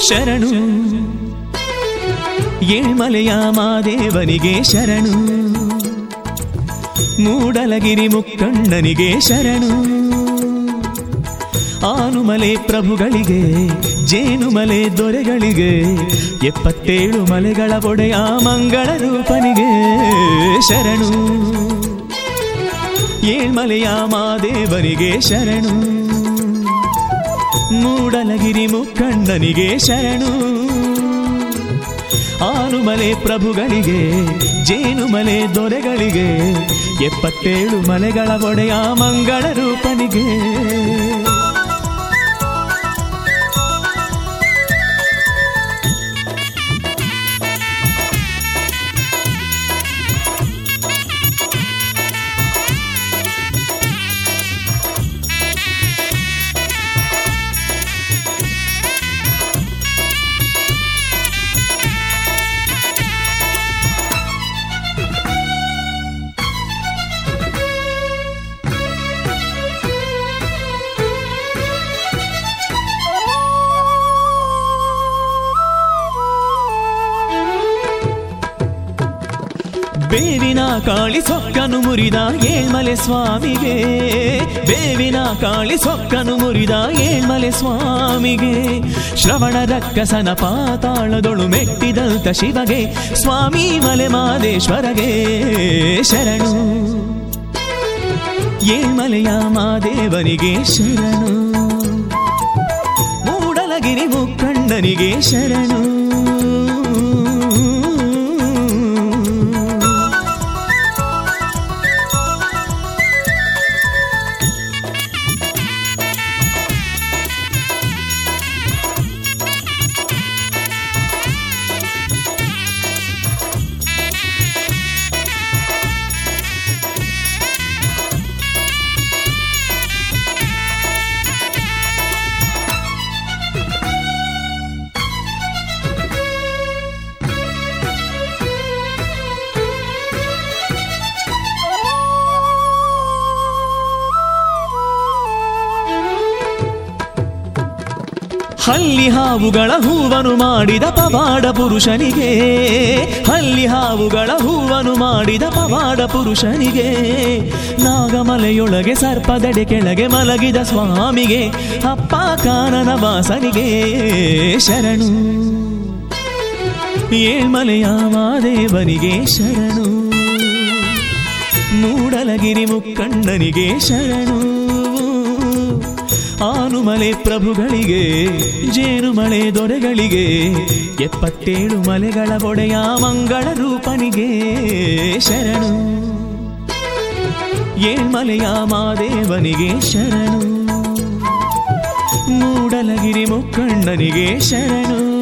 ಶರಣು. ಏಳ್ಮಲೆಯ ಮಾದೇವನಿಗೆ ಶರಣು. ಮೂಡಲಗಿರಿ ಮುಕ್ಕಣ್ಣನಿಗೆ ಶರಣು. ಆನುಮಲೆ ಪ್ರಭುಗಳಿಗೆ, ಜೇನುಮಲೆ ದೊರೆಗಳಿಗೆ, 77 ಮಲೆಗಳ ಒಡೆಯ ಮಂಗಳ ರೂಪನಿಗೆ ಶರಣು. ಏಳ್ಮಲೆಯ ಮಾದೇವನಿಗೆ ಶರಣು. ಮೂಡಲಗಿರಿ ಮುಕ್ಕಣ್ಣನಿಗೆ ಶರಣು. ಆನುಮಲೆ ಪ್ರಭುಗಳಿಗೆ, ಜೇನುಮಲೆ ದೊರೆಗಳಿಗೆ, 77 ಮಲೆಗಳ ಒಡೆಯ ಮಂಗಳ ರೂಪನಿಗೆ. ಬೇವಿನ ಕಾಳಿ ಸೊಕ್ಕನು ಮುರಿದ ಏಳ್ಮಲೆ ಸ್ವಾಮಿಗೆ, ಬೇವಿನ ಕಾಳಿ ಸೊಕ್ಕನು ಮುರಿದ ಏಳ್ಮಲೆ ಸ್ವಾಮಿಗೆ, ಶ್ರವಣ ರಕ್ಕಸನ ಪಾತಾಳದೊಳು ಮೆಟ್ಟಿದಂತ ಶಿವಗೆ, ಸ್ವಾಮಿ ಮಲೆ ಮಾದೇಶ್ವರಗೆ ಶರಣು. ಏಳ್ಮಲೆಯ ಮಾದೇವನಿಗೆ ಶರಣು. ಮೂಡಲಗಿರಿ ಮುಕ್ಕಣ್ಣನಿಗೆ ಶರಣು. ಹಲ್ಲಿ ಹಾವುಗಳ ಹೂವನು ಮಾಡಿದ ಪವಾಡ ಪುರುಷನಿಗೆ, ಹಲ್ಲಿ ಹಾವುಗಳ ಹೂವನು ಮಾಡಿದ ಪವಾಡ ಪುರುಷನಿಗೆ, ನಾಗಮಲೆಯೊಳಗೆ ಸರ್ಪದಡೆ ಕೆಳಗೆ ಮಲಗಿದ ಸ್ವಾಮಿಗೆ, ಅಪ್ಪ ಕಾನನ ವಾಸನಿಗೆ ಶರಣು. ಏಳ್ಮಲೆಯ ಮಾದೇವನಿಗೆ ಶರಣು. ಮೂಡಲಗಿರಿ ಮುಕ್ಕಣ್ಣನಿಗೆ ಶರಣು. ಆನುಮಲೆ ಪ್ರಭುಗಳಿಗೆ, ಜೇನುಮಲೆ ದೊರೆಗಳಿಗೆ, 77 ಮಲೆಗಳ ಒಡೆಯ ಮಂಗಳ ರೂಪನಿಗೆ ಶರಣು. ಏಳ್ಮಲೆಯ ಮಾದೇವನಿಗೆ ಶರಣು. ಮೂಡಲಗಿರಿ ಮುಕ್ಕಣ್ಣನಿಗೆ ಶರಣು.